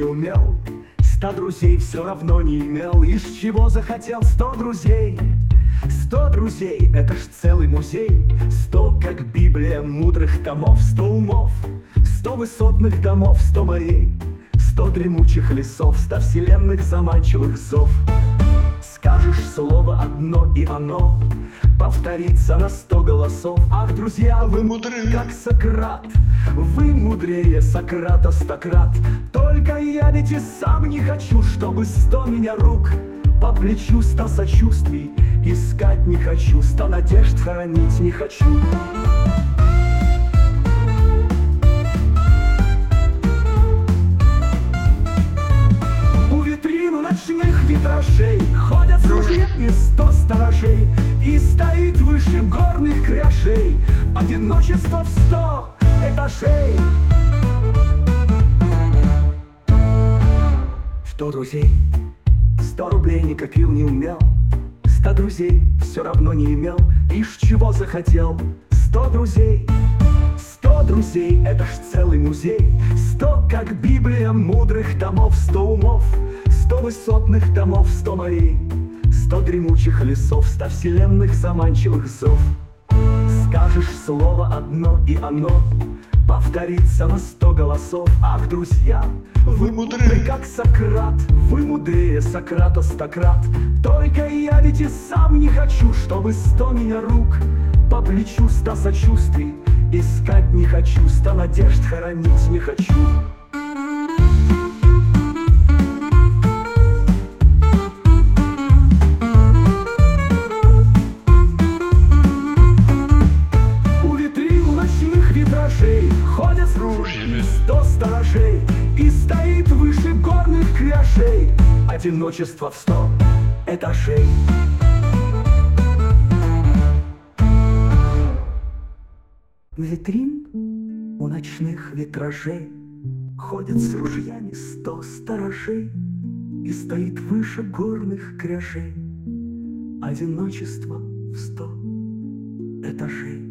умел, 100 друзей все равно не имел. Из чего захотел 100 друзей? 100 друзей — это ж целый музей. 100, как Библия, мудрых томов, 100 умов, 100 высотных домов, 100 морей, 100 дремучих лесов, 100 вселенных заманчивых зов. Скажешь слово одно, и оно повторится на 100 голосов. Ах, друзья, вы мудры, как Сократ, вы мудрее Сократа 100 крат. Только я ведь и сам не хочу, чтобы 100 меня рук по плечу, 100 сочувствий искать не хочу, 100 надежд хоронить не хочу. У витрину ночных витражей ходят с ружьями 100 сторожей, и стоит выше горных кряжей одиночество в 100 этажей. 100 друзей, 100 рублей не копил, не умел, 100 друзей все равно не имел. Ишь чего захотел? 100 друзей, 100 друзей — это ж целый музей. 100, как Библия, мудрых томов, 100 умов, 100 высотных домов, 100 морей, 100 дремучих лесов, 100 вселенных заманчивых зов. Скажешь слово одно, и оно повторится на 100 голосов. Ах, друзья, вы мудры, как Сократ, вы мудрее Сократа 100 крат. Только я ведь и сам не хочу, чтобы 100 меня рук по плечу, 100 сочувствий искать не хочу, 100 надежд хоронить не хочу. У витрин ночных витражей ходят с ружьями 100 сторожей, и стоит выше горных кряжей одиночество в 100 этажей. У витрин у ночных витражей ходят с ружьями 100 сторожей, и стоит выше горных кряжей одиночество в 100 этажей.